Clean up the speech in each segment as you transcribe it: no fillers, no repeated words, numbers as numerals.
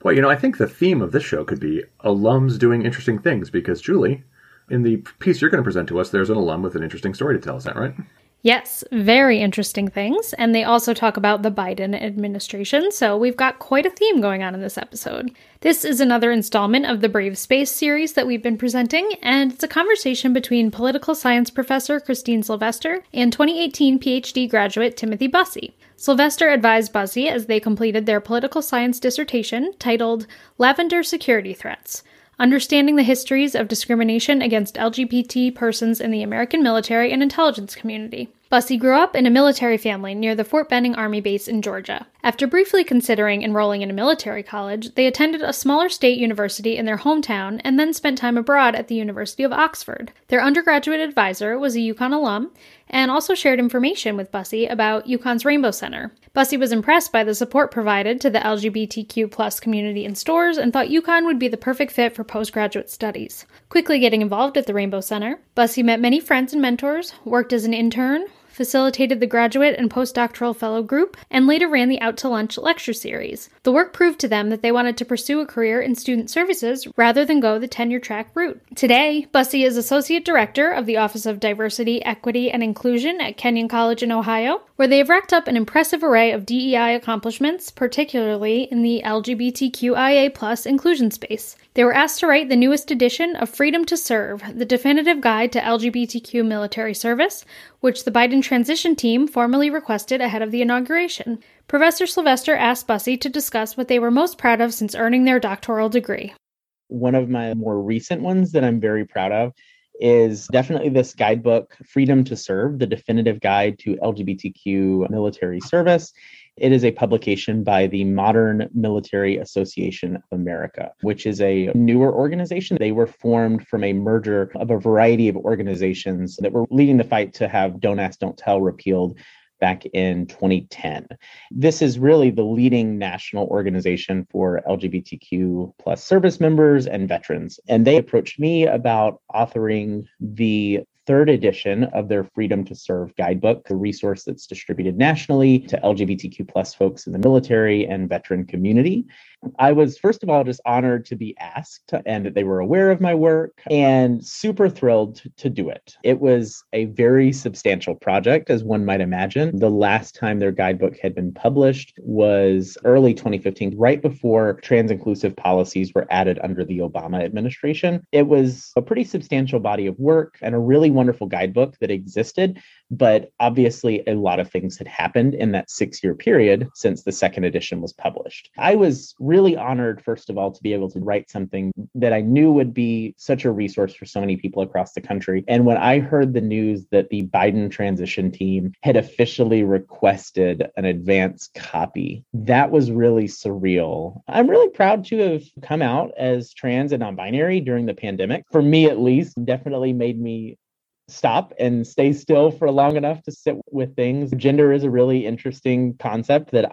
Well, I think the theme of this show could be alums doing interesting things because, Julie, in the piece you're going to present to us, there's an alum with an interesting story to tell. Is that right? Yes, very interesting things. And they also talk about the Biden administration, so we've got quite a theme going on in this episode. This is another installment of the Brave Space series that we've been presenting, and it's a conversation between political science professor Christine Sylvester and 2018 PhD graduate Timothy Bussey. Sylvester advised Bussey as they completed their political science dissertation titled Lavender Security Threats: Understanding the Histories of Discrimination Against LGBT Persons in the American Military and Intelligence Community. Bussey grew up in a military family near the Fort Benning Army Base in Georgia. After briefly considering enrolling in a military college, they attended a smaller state university in their hometown and then spent time abroad at the University of Oxford. Their undergraduate advisor was a UConn alum and also shared information with Bussey about UConn's Rainbow Center. Bussey was impressed by the support provided to the LGBTQ+ community in Storrs and thought UConn would be the perfect fit for postgraduate studies. Quickly getting involved at the Rainbow Center, Bussey met many friends and mentors, worked as an intern, facilitated the graduate and postdoctoral fellow group, and later ran the Out to Lunch lecture series. The work proved to them that they wanted to pursue a career in student services rather than go the tenure track route. Today, Bussey is Associate Director of the Office of Diversity, Equity, and Inclusion at Kenyon College in Ohio, where they have racked up an impressive array of DEI accomplishments, particularly in the LGBTQIA+ inclusion space. They were asked to write the newest edition of Freedom to Serve, the definitive guide to LGBTQ military service, which the Biden transition team formally requested ahead of the inauguration. Professor Sylvester asked Bussey to discuss what they were most proud of since earning their doctoral degree. One of my more recent ones that I'm very proud of is definitely this guidebook, Freedom to Serve, the definitive guide to LGBTQ military service. It is a publication by the Modern Military Association of America, which is a newer organization. They were formed from a merger of a variety of organizations that were leading the fight to have Don't Ask, Don't Tell repealed back in 2010. This is really the leading national organization for LGBTQ plus service members and veterans. And they approached me about authoring the third edition of their Freedom to Serve guidebook, a resource that's distributed nationally to LGBTQ plus folks in the military and veteran community. I was, first of all, just honored to be asked and that they were aware of my work and super thrilled to do it. It was a very substantial project, as one might imagine. The last time their guidebook had been published was early 2015, right before trans-inclusive policies were added under the Obama administration. It was a pretty substantial body of work and a really wonderful guidebook that existed, but obviously a lot of things had happened in that 6-year period since the second edition was published. I was really honored, first of all, to be able to write something that I knew would be such a resource for so many people across the country. And when I heard the news that the Biden transition team had officially requested an advance copy, that was really surreal. I'm really proud to have come out as trans and non-binary during the pandemic. For me, at least, definitely made me stop and stay still for long enough to sit with things. Gender is a really interesting concept that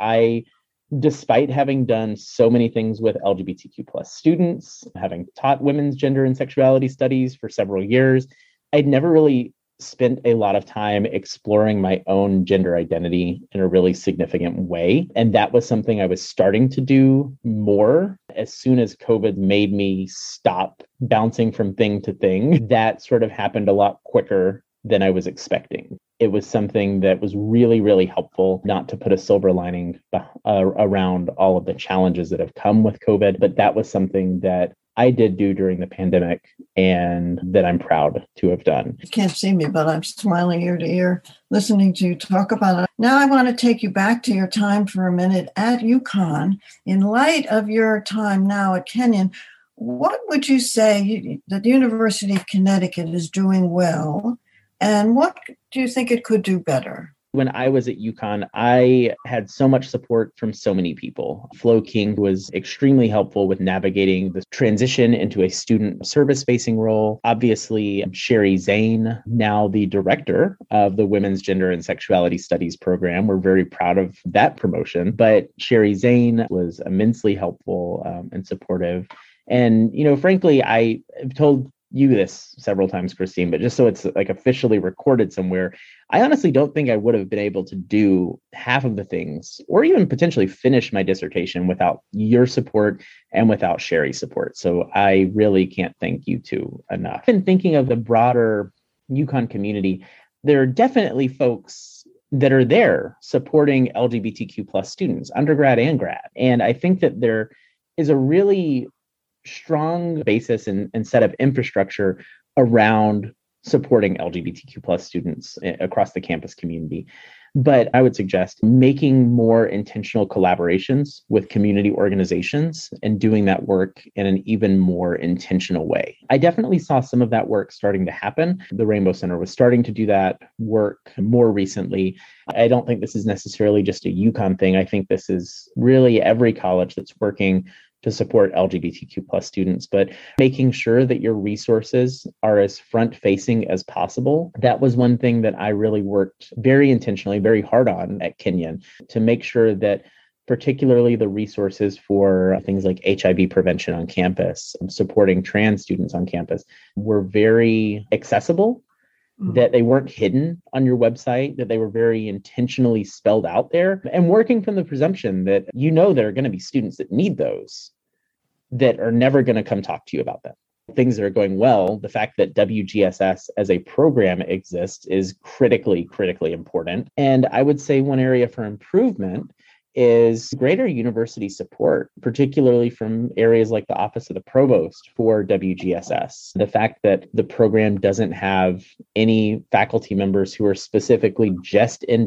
despite having done so many things with LGBTQ plus students, having taught women's gender and sexuality studies for several years, I'd never really spent a lot of time exploring my own gender identity in a really significant way. And that was something I was starting to do more as soon as COVID made me stop bouncing from thing to thing. That sort of happened a lot quicker than I was expecting. It was something that was really, really helpful, not to put a silver lining around all of the challenges that have come with COVID, but that was something that I did do during the pandemic and that I'm proud to have done. You can't see me, but I'm smiling ear to ear, listening to you talk about it. Now I want to take you back to your time for a minute at UConn. In light of your time now at Kenyon, what would you say that the University of Connecticut is doing well, and what do you think it could do better? When I was at UConn, I had so much support from so many people. Flo King was extremely helpful with navigating the transition into a student service-facing role. Obviously, Sherry Zane, now the director of the Women's Gender and Sexuality Studies program. We're very proud of that promotion. But Sherry Zane was immensely helpful and supportive. And, frankly, I have told you this several times, Christine, but just so it's like officially recorded somewhere, I honestly don't think I would have been able to do half of the things or even potentially finish my dissertation without your support and without Sherry's support. So I really can't thank you two enough. And thinking of the broader UConn community, there are definitely folks that are there supporting LGBTQ plus students, undergrad and grad. And I think that there is a really strong basis and set of infrastructure around supporting LGBTQ plus students across the campus community. But I would suggest making more intentional collaborations with community organizations and doing that work in an even more intentional way. I definitely saw some of that work starting to happen. The Rainbow Center was starting to do that work more recently. I don't think this is necessarily just a UConn thing. I think this is really every college that's working to support LGBTQ plus students, but making sure that your resources are as front facing as possible. That was one thing that I really worked very intentionally, very hard on at Kenyon, to make sure that particularly the resources for things like HIV prevention on campus, supporting trans students on campus, were very accessible, that they weren't hidden on your website, that they were very intentionally spelled out there, and working from the presumption that there are going to be students that need those, that are never going to come talk to you about them. Things that are going well, the fact that WGSS as a program exists is critically important. And I would say one area for improvement is greater university support, particularly from areas like the Office of the Provost for WGSS. The fact that the program doesn't have any faculty members who are specifically just in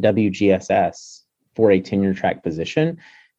WGSS for a tenure track position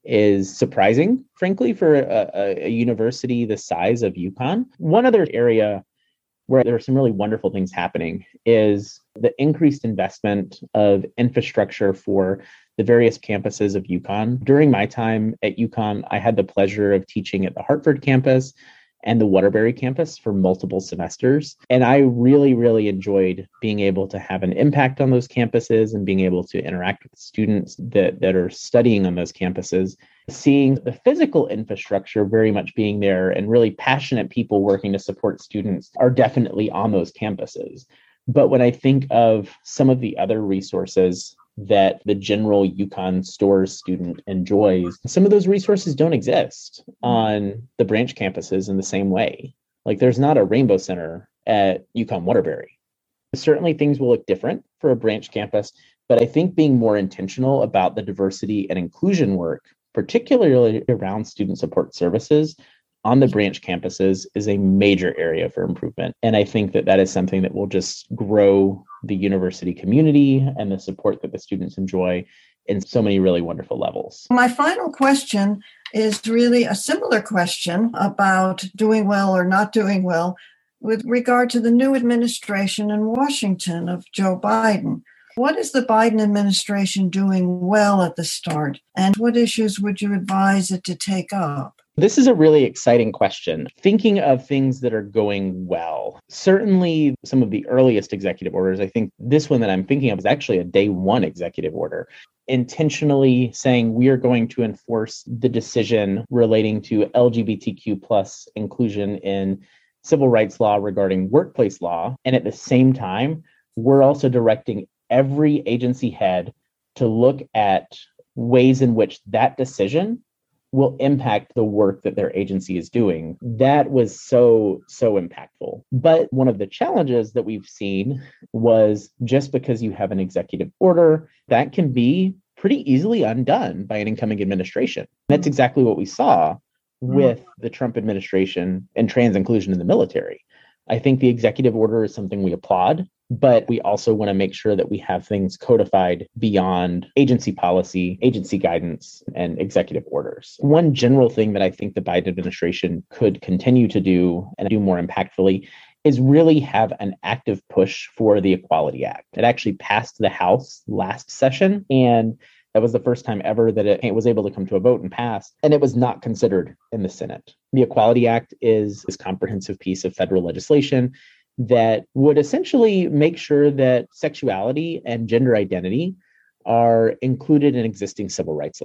is surprising, frankly, for a university the size of UConn. One other area where there are some really wonderful things happening is the increased investment of infrastructure for the various campuses of UConn. During my time at UConn, I had the pleasure of teaching at the Hartford campus and the Waterbury campus for multiple semesters. And I really enjoyed being able to have an impact on those campuses and being able to interact with students that are studying on those campuses, seeing the physical infrastructure very much being there and really passionate people working to support students are definitely on those campuses. But when I think of some of the other resources that the general UConn Stores student enjoys, some of those resources don't exist on the branch campuses in the same way. Like there's not a Rainbow Center at UConn Waterbury. Certainly things will look different for a branch campus, but I think being more intentional about the diversity and inclusion work, particularly around student support services on the branch campuses, is a major area for improvement. And I think that is something that will just grow the university community and the support that the students enjoy in so many really wonderful levels. My final question is really a similar question about doing well or not doing well with regard to the new administration in Washington of Joe Biden. What is the Biden administration doing well at the start, and what issues would you advise it to take up? This is a really exciting question. Thinking of things that are going well, certainly some of the earliest executive orders, I think this one that I'm thinking of is actually a day one executive order, intentionally saying we are going to enforce the decision relating to LGBTQ plus inclusion in civil rights law regarding workplace law. And at the same time, we're also directing every agency head to look at ways in which that decision will impact the work that their agency is doing. That was so impactful. But one of the challenges that we've seen was just because you have an executive order, that can be pretty easily undone by an incoming administration. That's exactly what we saw with the Trump administration and trans inclusion in the military. I think the executive order is something we applaud, but we also want to make sure that we have things codified beyond agency policy, agency guidance, and executive orders. One general thing that I think the Biden administration could continue to do and do more impactfully is really have an active push for the Equality Act. It actually passed the House last session, and that was the first time ever that it was able to come to a vote and pass, and it was not considered in the Senate. The Equality Act is this comprehensive piece of federal legislation that would essentially make sure that sexuality and gender identity are included in existing civil rights law.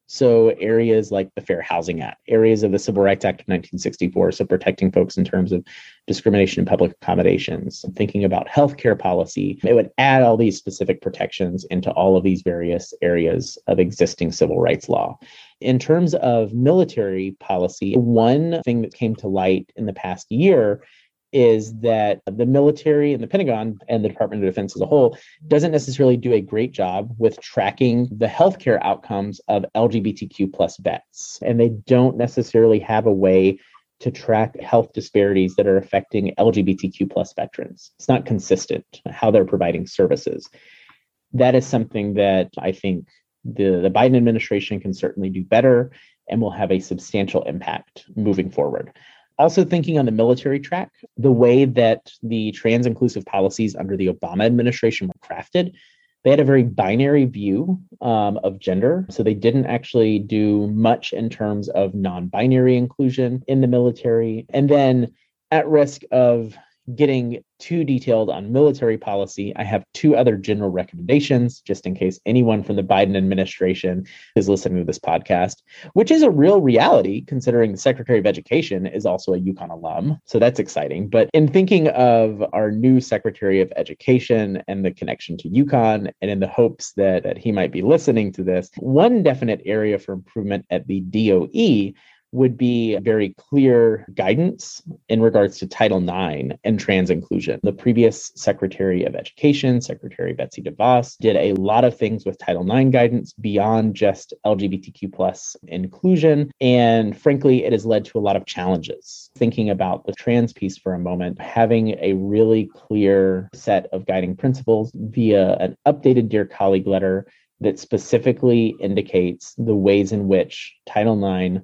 So areas like the Fair Housing Act, areas of the Civil Rights Act of 1964, so protecting folks in terms of discrimination in public accommodations, thinking about healthcare policy, it would add all these specific protections into all of these various areas of existing civil rights law. In terms of military policy, one thing that came to light in the past year is that the military and the Pentagon and the Department of Defense as a whole doesn't necessarily do a great job with tracking the healthcare outcomes of LGBTQ plus vets. And they don't necessarily have a way to track health disparities that are affecting LGBTQ plus veterans. It's not consistent how they're providing services. That is something that I think the Biden administration can certainly do better and will have a substantial impact moving forward. Also thinking on the military track, the way that the trans-inclusive policies under the Obama administration were crafted, they had a very binary view of gender. So they didn't actually do much in terms of non-binary inclusion in the military. And then at risk of getting too detailed on military policy, I have two other general recommendations, just in case anyone from the Biden administration is listening to this podcast, which is a real reality considering the Secretary of Education is also a UConn alum. So that's exciting. But in thinking of our new Secretary of Education and the connection to UConn, and in the hopes that he might be listening to this, one definite area for improvement at the DOE would be very clear guidance in regards to Title IX and trans inclusion. The previous Secretary of Education, Secretary Betsy DeVos, did a lot of things with Title IX guidance beyond just LGBTQ plus inclusion. And frankly, it has led to a lot of challenges. Thinking about the trans piece for a moment, having a really clear set of guiding principles via an updated Dear Colleague letter that specifically indicates the ways in which Title IX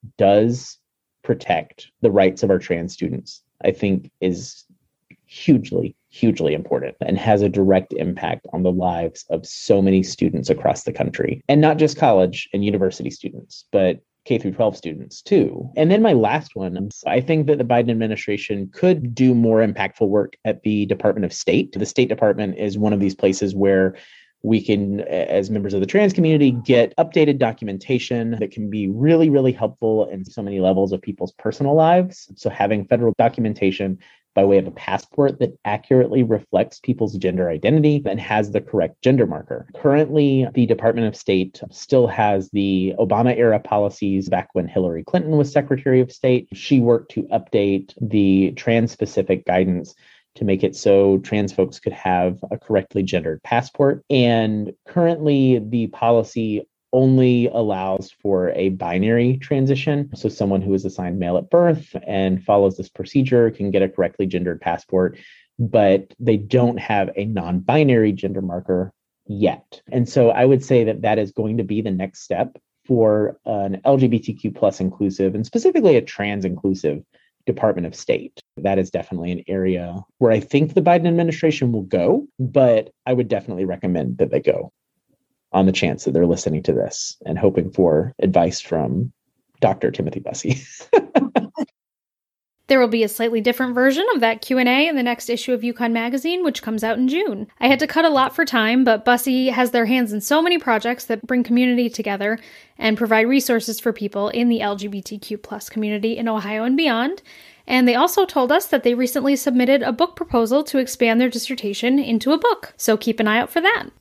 does protect the rights of our trans students, I think is hugely, hugely important and has a direct impact on the lives of so many students across the country. And not just college and university students, but K through 12 students too. And then my last one, I think that the Biden administration could do more impactful work at the Department of State. The State Department is one of these places where we can, as members of the trans community, get updated documentation that can be really, really helpful in so many levels of people's personal lives. So having federal documentation by way of a passport that accurately reflects people's gender identity and has the correct gender marker. Currently, the Department of State still has the Obama-era policies back when Hillary Clinton was Secretary of State. She worked to update the trans-specific guidance to make it so trans folks could have a correctly gendered passport. And currently, the policy only allows for a binary transition. So someone who is assigned male at birth and follows this procedure can get a correctly gendered passport, but they don't have a non-binary gender marker yet. And so I would say that that is going to be the next step for an LGBTQ plus inclusive and specifically a trans inclusive Department of State. That is definitely an area where I think the Biden administration will go, but I would definitely recommend that they go on the chance that they're listening to this and hoping for advice from Dr. Timothy Bussey. There will be a slightly different version of that Q&A in the next issue of UConn Magazine, which comes out in June. I had to cut a lot for time, but Bussey has their hands in so many projects that bring community together and provide resources for people in the LGBTQ plus community in Ohio and beyond. And they also told us that they recently submitted a book proposal to expand their dissertation into a book. So keep an eye out for that.